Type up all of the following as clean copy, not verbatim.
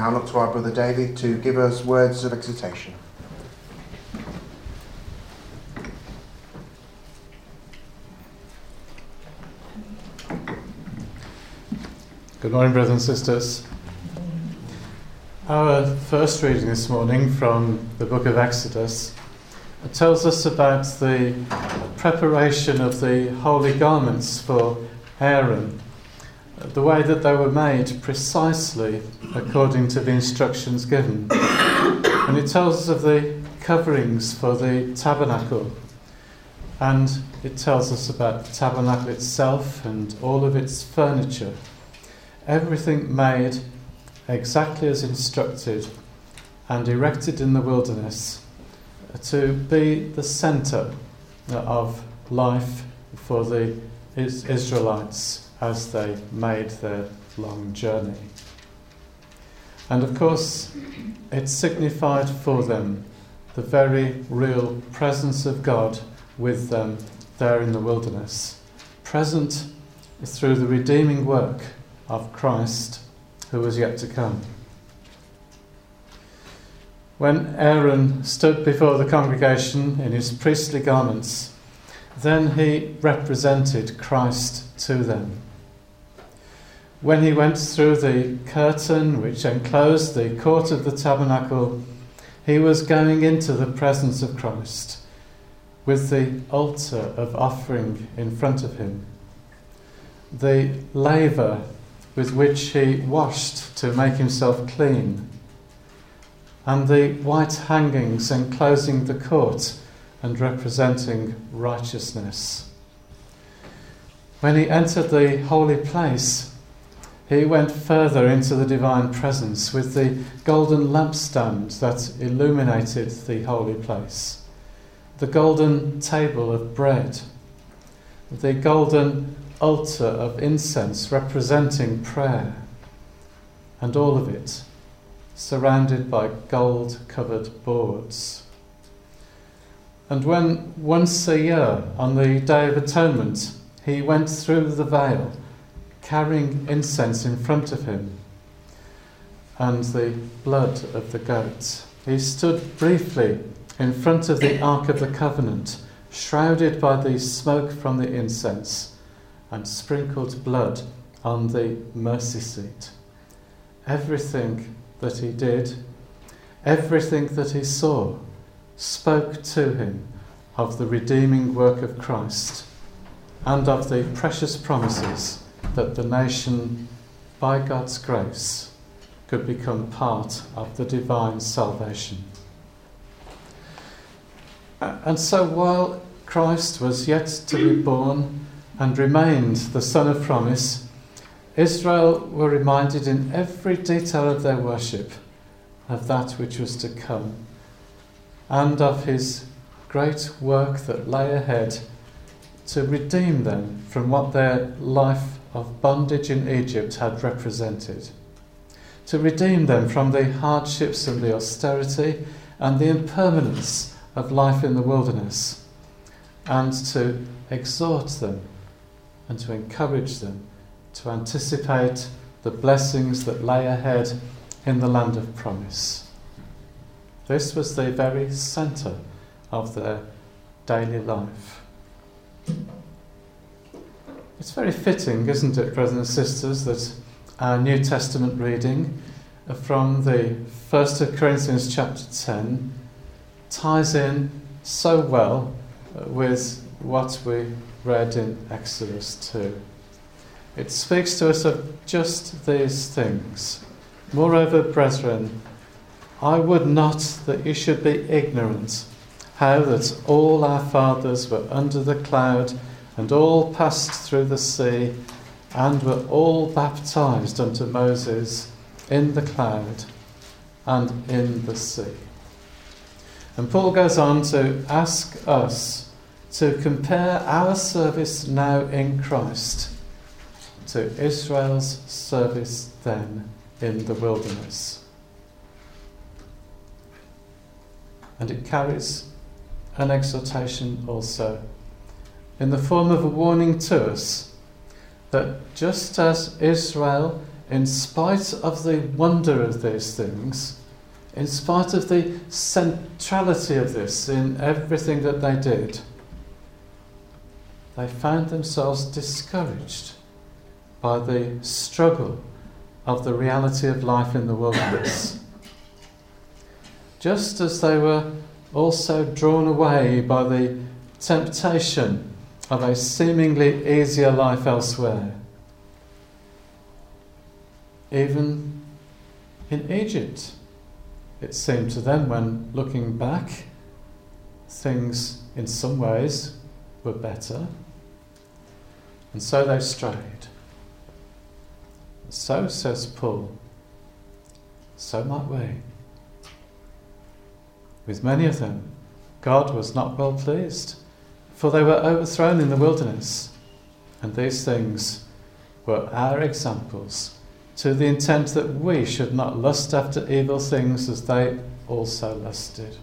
now look to our brother David to give us words of exhortation. Good morning, brothers and sisters. Our first reading this morning from the book of Exodus tells us about the preparation of the holy garments for Aaron, the way that they were made precisely according to the instructions given. And it tells us of the coverings for the tabernacle, and it tells us about the tabernacle itself and all of its furniture. Everything made exactly as instructed and erected in the wilderness to be the centre of life for the Israelites as they made their long journey. And of course, it signified for them the very real presence of God with them there in the wilderness, present through the redeeming work of Christ who was yet to come. When Aaron stood before the congregation in his priestly garments, then he represented Christ to them. When he went through the curtain which enclosed the court of the tabernacle, he was going into the presence of Christ with the altar of offering in front of him, the laver with which he washed to make himself clean, and the white hangings enclosing the court and representing righteousness. When he entered the holy place, he went further into the divine presence with the golden lampstand that illuminated the holy place, the golden table of bread, the golden altar of incense representing prayer, and all of it surrounded by gold-covered boards. And when once a year, on the Day of Atonement, he went through the veil, carrying incense in front of him and the blood of the goat, he stood briefly in front of the Ark of the Covenant, shrouded by the smoke from the incense, and sprinkled blood on the mercy seat. Everything that he did, everything that he saw, spoke to him of the redeeming work of Christ and of the precious promises that the nation, by God's grace, could become part of the divine salvation. And so while Christ was yet to be born and remained the Son of Promise, Israel were reminded in every detail of their worship of that which was to come, and of his great work that lay ahead to redeem them from what their life of bondage in Egypt had represented, to redeem them from the hardships and the austerity and the impermanence of life in the wilderness, and to exhort them and to encourage them to anticipate the blessings that lay ahead in the land of promise. This was the very centre of their daily life. It's very fitting, isn't it, brothers and sisters, that our New Testament reading from the 1 Corinthians chapter 10 ties in so well with what we read in Exodus 2. It speaks to us of just these things. Moreover, brethren, I would not that you should be ignorant how that all our fathers were under the cloud and all passed through the sea and were all baptized unto Moses in the cloud and in the sea. And Paul goes on to ask us to compare our service now in Christ to Israel's service then in the wilderness. And it carries an exhortation also in the form of a warning to us that just as Israel in spite of the wonder of these things, in spite of the centrality of this in everything that they did, they found themselves discouraged by the struggle of the reality of life in the wilderness. Just as they were also drawn away by the temptation of a seemingly easier life elsewhere. Even in Egypt, it seemed to them, when looking back, things in some ways were better, and so they strayed. So, says Paul, so might we. With many of them, God was not well pleased, for they were overthrown in the wilderness, and these things were our examples, to the intent that we should not lust after evil things as they also lusted.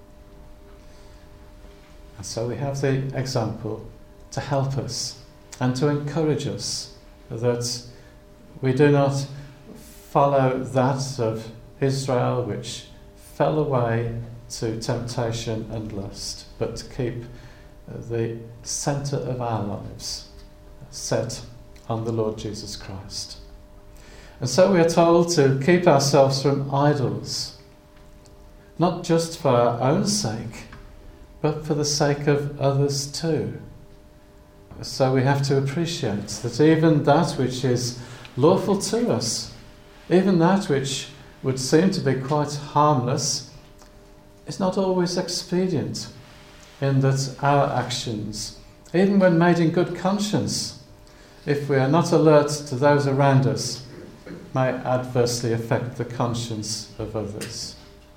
And so we have the example to help us and to encourage us that we do not follow that of Israel, which fell away to temptation and lust, but to keep the centre of our lives set on the Lord Jesus Christ. And so we are told to keep ourselves from idols, not just for our own sake, but for the sake of others too. So we have to appreciate that even that which is lawful to us, even that which would seem to be quite harmless, is not always expedient, in that our actions, even when made in good conscience, if we are not alert to those around us, may adversely affect the conscience of others.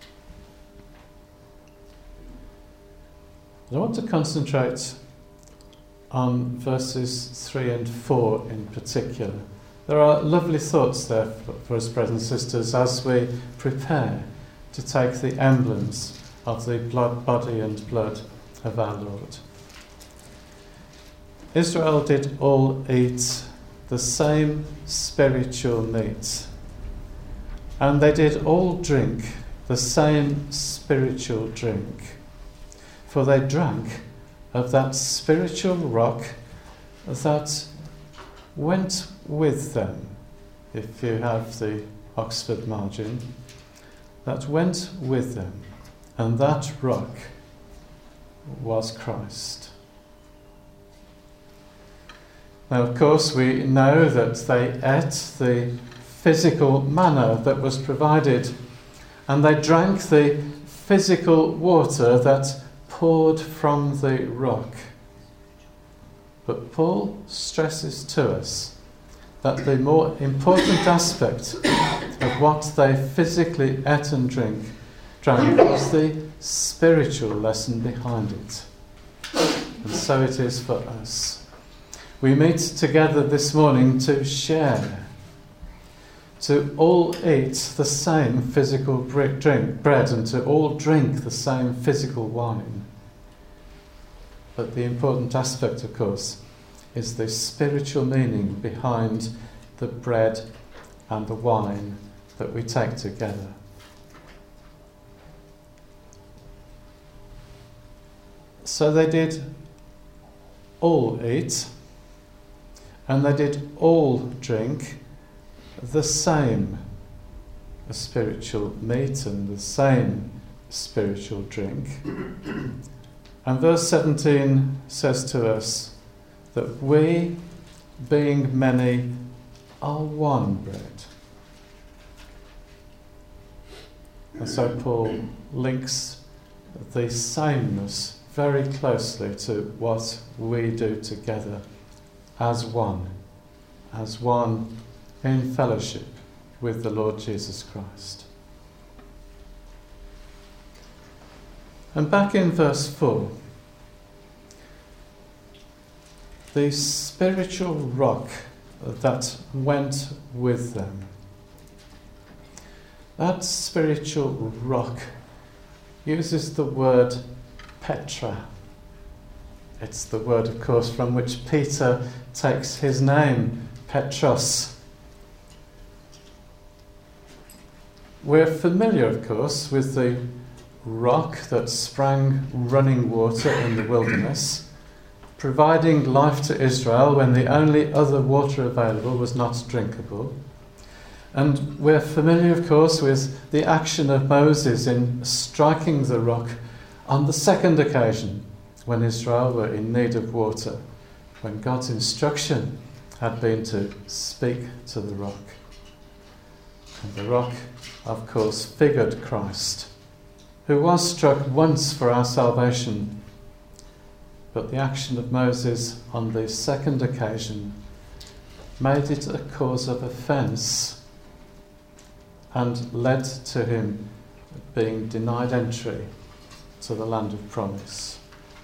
I want to concentrate on verses 3 and 4 in particular. There are lovely thoughts there for us, brothers and sisters, as we prepare to take the emblems of the body and blood of our Lord. Israel did all eat the same spiritual meat, and they did all drink the same spiritual drink, for they drank of that spiritual rock that went with them, if you have the Oxford margin, that went with them, and that rock was Christ. Now, of course, we know that they ate the physical manna that was provided, and they drank the physical water that poured from the rock. But Paul stresses to us that the more important aspect of what they physically ate and drank was the spiritual lesson behind it. And so it is for us. We meet together this morning to share, to all eat the same physical bread and to all drink the same physical wine. But the important aspect, of course, is the spiritual meaning behind the bread and the wine that we take together. So they did all eat, and they did all drink the same spiritual meat and the same spiritual drink. And verse 17 says to us that we, being many, are one bread. And so Paul links the sameness very closely to what we do together as one in fellowship with the Lord Jesus Christ. And back in verse 4, the spiritual rock that went with them. That spiritual rock uses the word Petra. It's the word, of course, from which Peter takes his name, Petros. we're familiar, of course, with the rock that sprang running water in the wilderness, providing life to Israel when the only other water available was not drinkable. And we're familiar, of course, with the action of Moses in striking the rock on the second occasion when Israel were in need of water, when God's instruction had been to speak to the rock. And the rock, of course, figured Christ, who was struck once for our salvation. But the action of Moses on the second occasion made it a cause of offence and led to him being denied entry to the land of promise.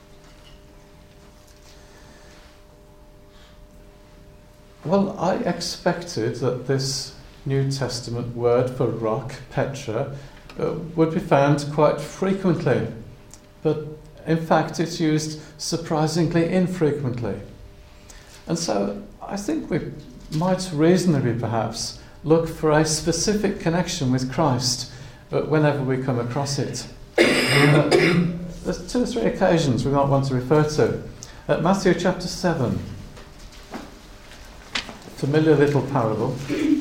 Well, I expected that this New Testament word for rock, Petra, would be found quite frequently, but in fact it's used surprisingly infrequently. And so I think we might reasonably perhaps look for a specific connection with Christ whenever we come across it. There's 2 or 3 occasions we might want to refer to. Matthew chapter 7, familiar little parable.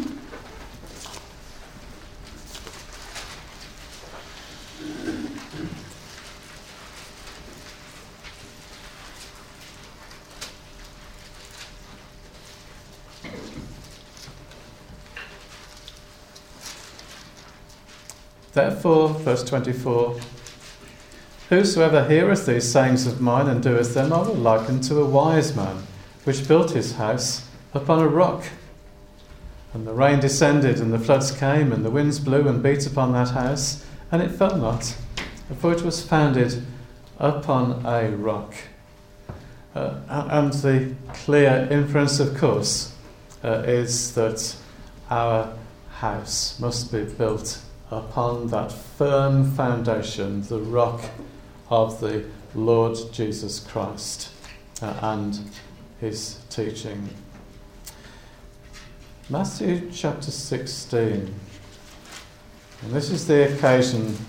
Therefore, verse 24, whosoever heareth these sayings of mine and doeth them, I will liken to a wise man, which built his house upon a rock. And the rain descended, and the floods came, and the winds blew and beat upon that house, and it fell not, for it was founded upon a rock. And the clear inference, of course, is that our house must be built upon that firm foundation, the rock of the Lord Jesus Christ and his teaching. Matthew chapter 16. And this is the occasion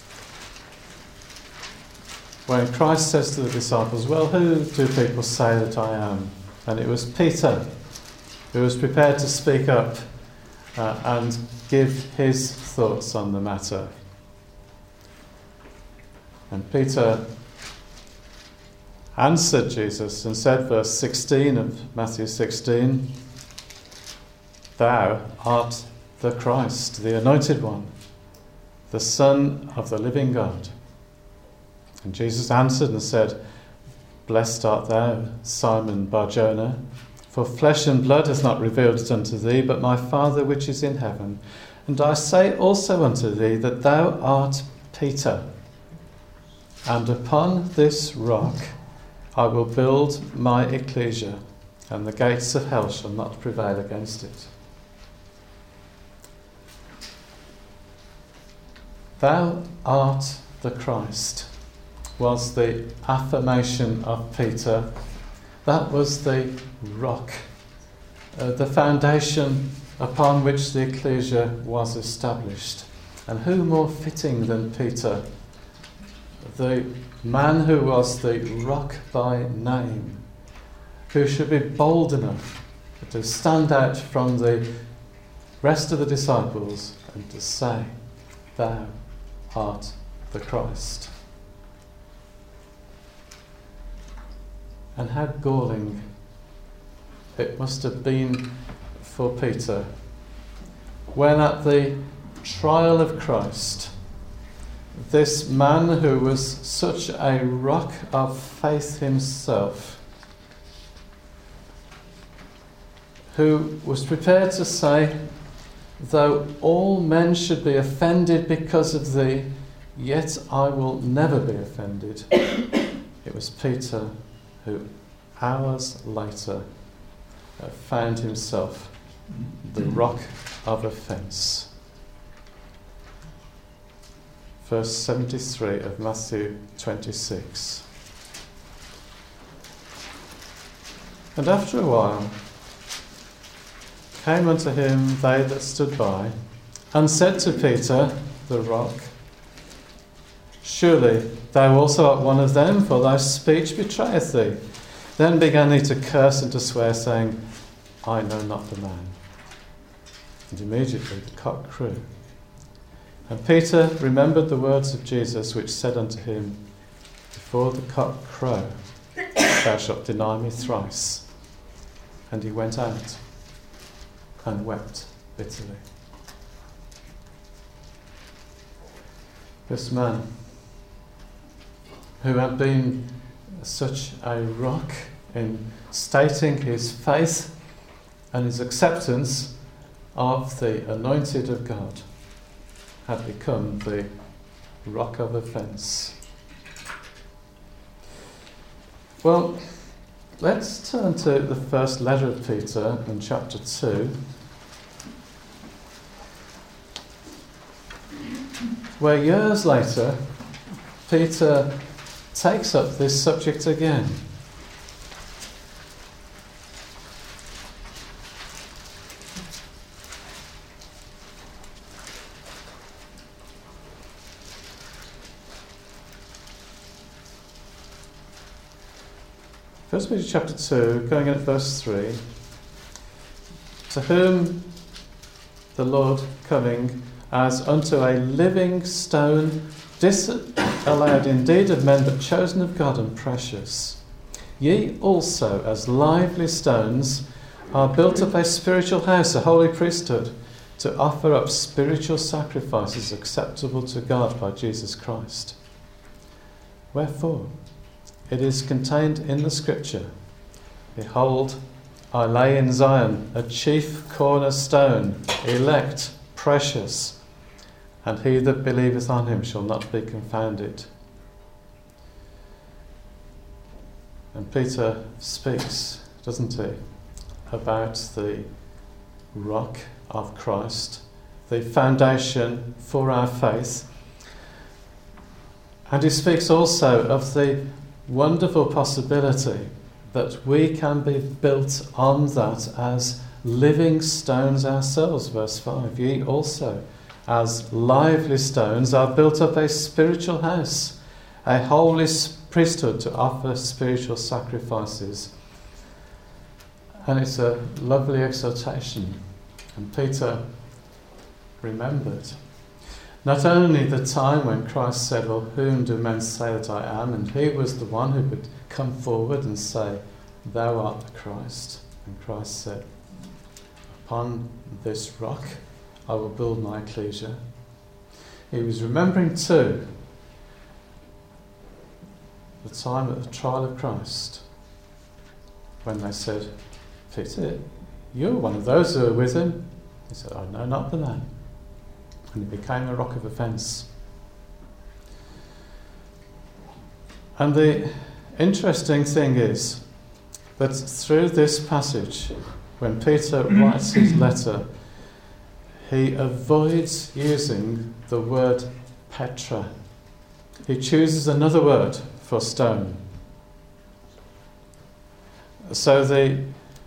when Christ says to the disciples, well, who do people say that I am? And it was Peter who was prepared to speak up and give his thoughts on the matter. And Peter answered Jesus and said, verse 16 of Matthew 16, thou art the Christ, the Anointed One, the Son of the living God. And Jesus answered and said, blessed art thou, Simon Bar-Jonah, for flesh and blood hath not revealed it unto thee, but my Father which is in heaven. And I say also unto thee that thou art Peter, and upon this rock I will build my ecclesia, and the gates of hell shall not prevail against it. Thou art the Christ was the affirmation of Peter. That was the rock, the foundation upon which the ecclesia was established. And who more fitting than Peter, the man who was the rock by name, who should be bold enough to stand out from the rest of the disciples and to say, thou art the Christ. And how galling it must have been for Peter when at the trial of Christ, this man who was such a rock of faith himself, who was prepared to say, though all men should be offended because of thee, yet I will never be offended. It was Peter who hours later found himself the rock of offence. Verse 73 of Matthew 26. And after a while came unto him they that stood by, and said to Peter, the rock, Surely thou also art one of them, for thy speech betrayeth thee. Then began he to curse and to swear, saying, I know not the man. And immediately the cock crew. And Peter remembered the words of Jesus, which said unto him, Before the cock crow, thou shalt deny me thrice. And he went out and wept bitterly. This man, who had been such a rock in stating his faith and his acceptance of the anointed of God, had become the rock of offence. Well, let's turn to the first letter of Peter in chapter 2, where years later Peter takes up this subject again. First Peter chapter 2, going in at verse 3. To whom the Lord coming as unto a living stone, disallowed indeed of men, but chosen of God and precious. Ye also, as lively stones, are built up a spiritual house, a holy priesthood, to offer up spiritual sacrifices acceptable to God by Jesus Christ. Wherefore, it is contained in the Scripture, Behold, I lay in Zion a chief cornerstone, elect, precious, and he that believeth on him shall not be confounded. And Peter speaks, doesn't he, about the rock of Christ, the foundation for our faith. And he speaks also of the wonderful possibility that we can be built on that as living stones ourselves. Verse 5, ye also, as lively stones, are built up a spiritual house, a holy priesthood to offer spiritual sacrifices. And it's a lovely exhortation. And Peter remembered not only the time when Christ said, Well, whom do men say that I am? And he was the one who would come forward and say, Thou art the Christ. And Christ said, Upon this rock I will build my ecclesia. He was remembering too the time at the trial of Christ when they said, Peter, you're one of those who are with him. He said, I know not the man. And it became a rock of offence. And the interesting thing is that through this passage, when Peter writes his letter, he avoids using the word Petra. He chooses another word for stone. So the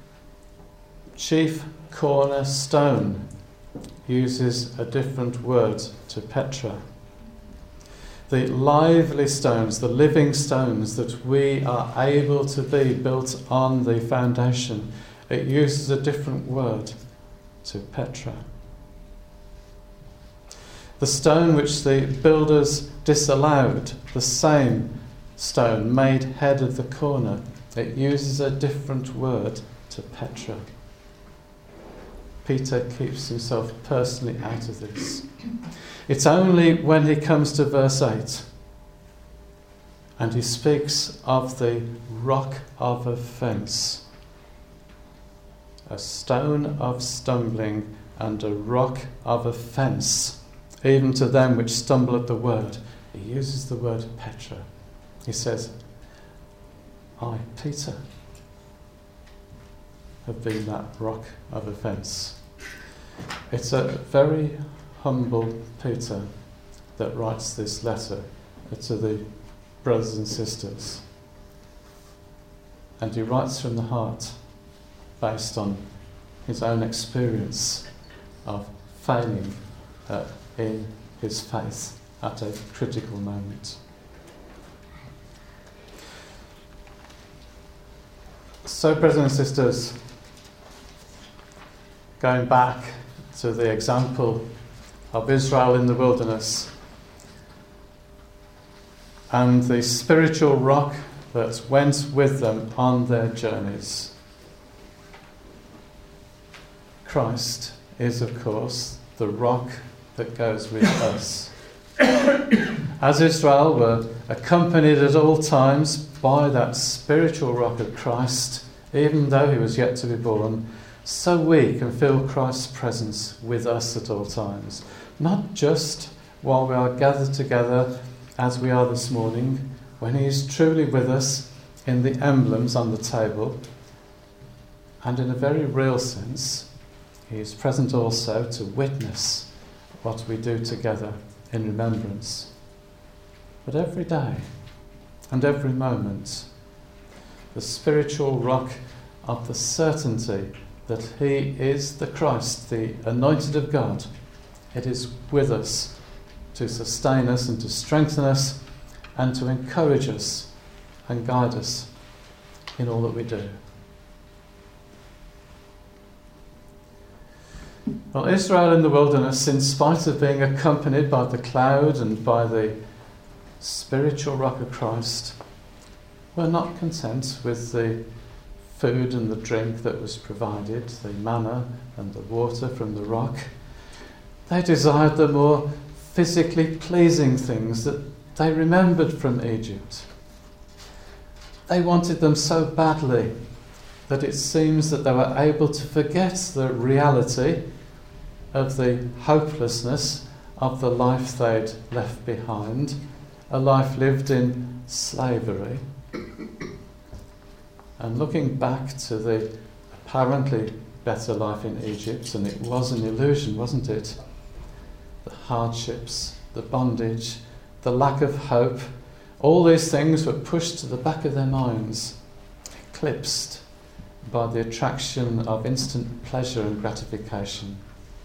chief cornerstone uses a different word to Petra. The lively stones, the living stones that we are able to be built on the foundation, it uses a different word to Petra. The stone which the builders disallowed, the same stone made head of the corner, it uses a different word to Petra. Peter keeps himself personally out of this. It's only when he comes to verse 8 and he speaks of the rock of offence, a stone of stumbling and a rock of offence, even to them which stumble at the word. He uses the word Petra. He says, I, Peter, have been that rock of offence. It's a very humble Peter that writes this letter to the brothers and sisters. And he writes from the heart based on his own experience of failing in his faith at a critical moment. So, brothers and sisters, going back to the example of Israel in the wilderness and the spiritual rock that went with them on their journeys, Christ is, of course, the rock that goes with us. As Israel were accompanied at all times by that spiritual rock of Christ, even though he was yet to be born, so we can feel Christ's presence with us at all times. Not just while we are gathered together as we are this morning, when he is truly with us in the emblems on the table, and in a very real sense, he is present also to witness what we do together in remembrance. But every day and every moment, the spiritual rock of the certainty that he is the Christ, the anointed of God, it is with us to sustain us and to strengthen us and to encourage us and guide us in all that we do. Well, Israel in the wilderness, in spite of being accompanied by the cloud and by the spiritual rock of Christ, were not content with the food and the drink that was provided, the manna and the water from the rock. They desired the more physically pleasing things that they remembered from Egypt. They wanted them so badly that it seems that they were able to forget the reality of the hopelessness of the life they'd left behind, a life lived in slavery. And looking back to the apparently better life in Egypt, and it was an illusion, wasn't it? The hardships, the bondage, the lack of hope, all these things were pushed to the back of their minds, eclipsed by the attraction of instant pleasure and gratification.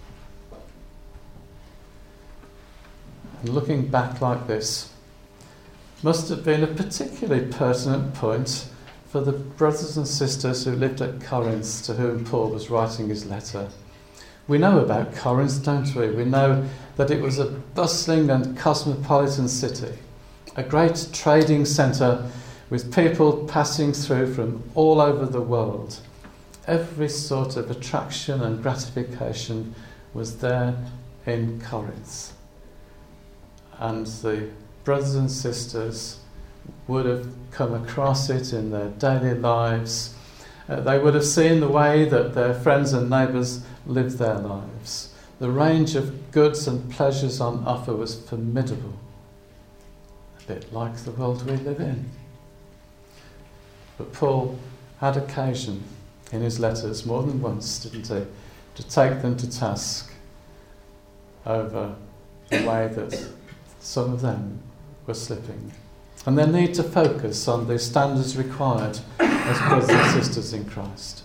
And looking back like this must have been a particularly pertinent point for the brothers and sisters who lived at Corinth, to whom Paul was writing his letter. We know about Corinth, don't we? We know that it was a bustling and cosmopolitan city, a great trading centre with people passing through from all over the world. Every sort of attraction and gratification was there in Corinth. And the brothers and sisters would have come across it in their daily lives. They would have seen the way that their friends and neighbours lived their lives. The range of goods and pleasures on offer was formidable, a bit like the world we live in. But Paul had occasion in his letters more than once, didn't he, to take them to task over the way that some of them were slipping, and their need to focus on the standards required as brothers and sisters in Christ.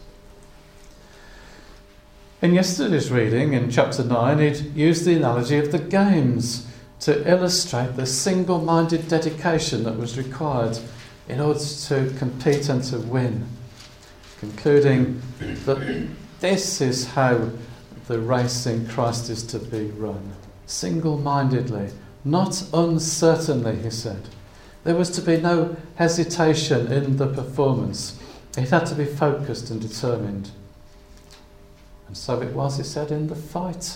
In yesterday's reading, in chapter 9, he'd used the analogy of the games to illustrate the single-minded dedication that was required in order to compete and to win, concluding that this is how the race in Christ is to be run, single-mindedly, not uncertainly, he said. There was to be no hesitation in the performance. It had to be focused and determined. And so it was, he said, in the fight.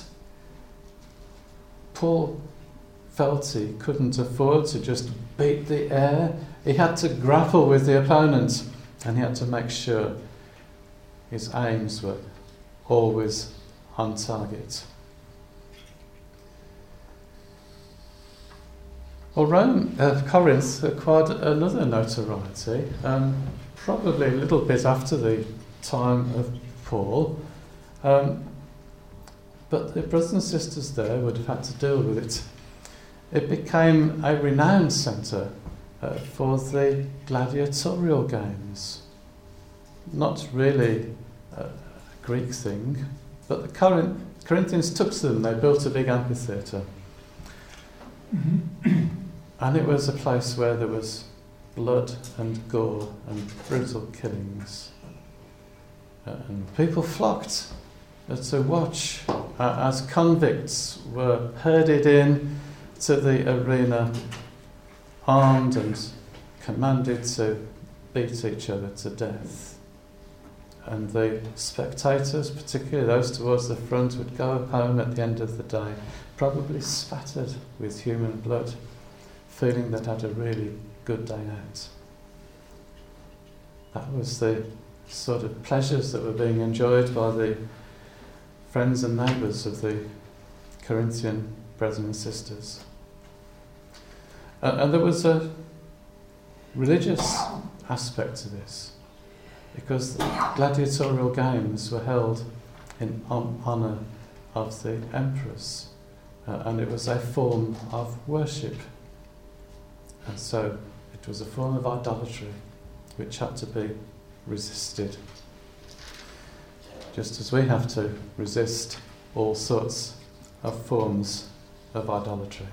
Paul felt he couldn't afford to just beat the air. He had to grapple with the opponent, and he had to make sure his aims were always on target. Well, Corinth acquired another notoriety, probably a little bit after the time of Paul, but the brothers and sisters there would have had to deal with it. It became a renowned centre for the gladiatorial games. Not really a Greek thing, but the Corinthians took to them. They built a big amphitheatre. And it was a place where there was blood and gore and brutal killings. And people flocked to watch as convicts were herded in to the arena, armed and commanded to beat each other to death. And the spectators, particularly those towards the front, would go home at the end of the day, probably spattered with human blood, feeling they'd had a really good day out. That was the sort of pleasures that were being enjoyed by the friends and neighbours of the Corinthian brethren and sisters. And there was a religious aspect to this, because the gladiatorial games were held in honour of the emperors, and it was a form of worship. And so it was a form of idolatry which had to be resisted, just as we have to resist all sorts of forms of idolatry.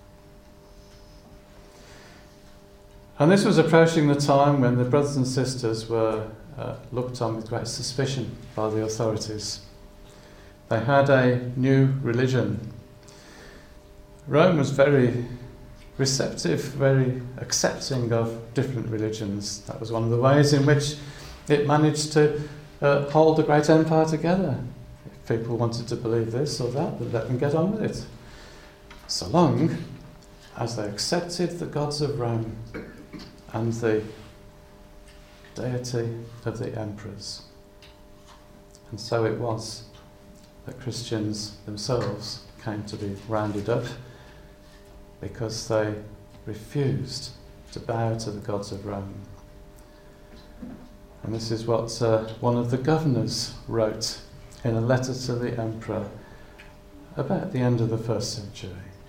And this was approaching the time when the brothers and sisters were looked on with great suspicion by the authorities. They had a new religion. Rome was very receptive, very accepting of different religions. That was one of the ways in which it managed to hold a great empire together. If people wanted to believe this or that, they'd let them get on with it, so long as they accepted the gods of Rome and the deity of the emperors. And so it was that Christians themselves came to be rounded up because they refused to bow to the gods of Rome. And this is what one of the governors wrote in a letter to the emperor about the end of the 1st century.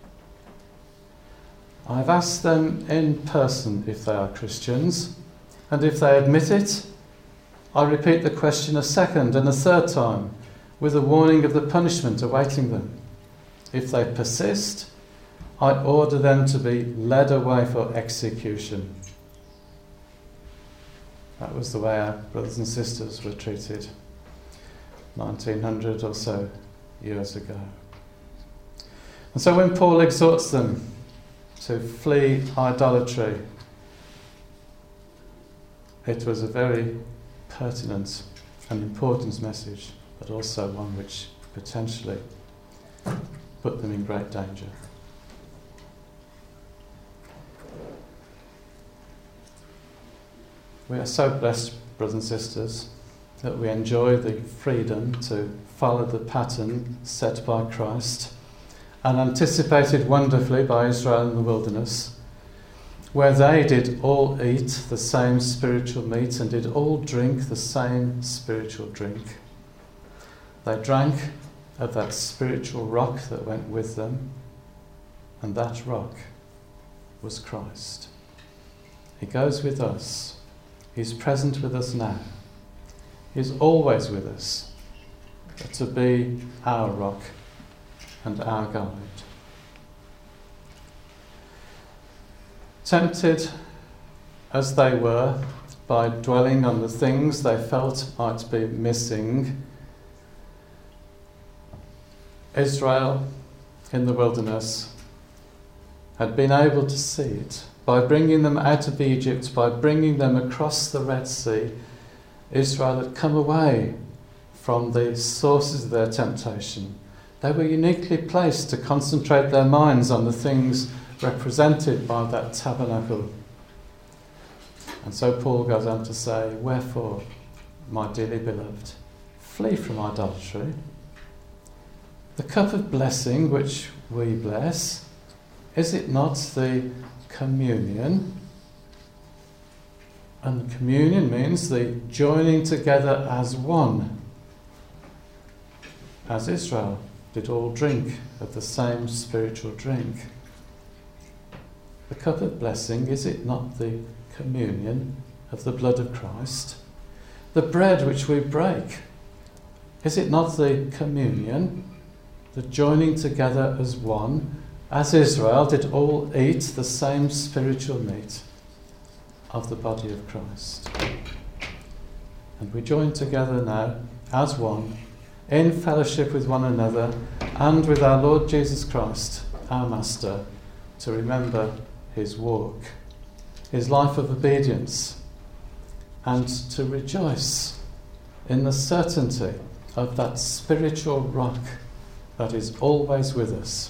I've asked them in person if they are Christians, and if they admit it, I repeat the question a second and a third time, with a warning of the punishment awaiting them. If they persist, I order them to be led away for execution. That was the way our brothers and sisters were treated 1900 or so years ago. And so when Paul exhorts them to flee idolatry, it was a very pertinent and important message, but also one which potentially put them in great danger. We are so blessed, brothers and sisters, that we enjoy the freedom to follow the pattern set by Christ and anticipated wonderfully by Israel in the wilderness, where they did all eat the same spiritual meat and did all drink the same spiritual drink. They drank of that spiritual rock that went with them, and that rock was Christ. He goes with us. He's present with us now. He's always with us, to be our rock and our guide. Tempted as they were by dwelling on the things they felt might be missing, Israel in the wilderness had been able to see it. By bringing them out of Egypt, by bringing them across the Red Sea, Israel had come away from the sources of their temptation. They were uniquely placed to concentrate their minds on the things represented by that tabernacle. And so Paul goes on to say, wherefore, my dearly beloved, flee from idolatry. The cup of blessing which we bless, is it not the communion? And communion means the joining together as one, as Israel did all drink of the same spiritual drink. The cup of blessing, is it not the communion of the blood of Christ? The bread which we break, is it not the communion the joining together as one, as Israel did all eat the same spiritual meat of the body of Christ. And we join together now as one, in fellowship with one another and with our Lord Jesus Christ, our Master, to remember his walk, his life of obedience, and to rejoice in the certainty of that spiritual rock that is always with us.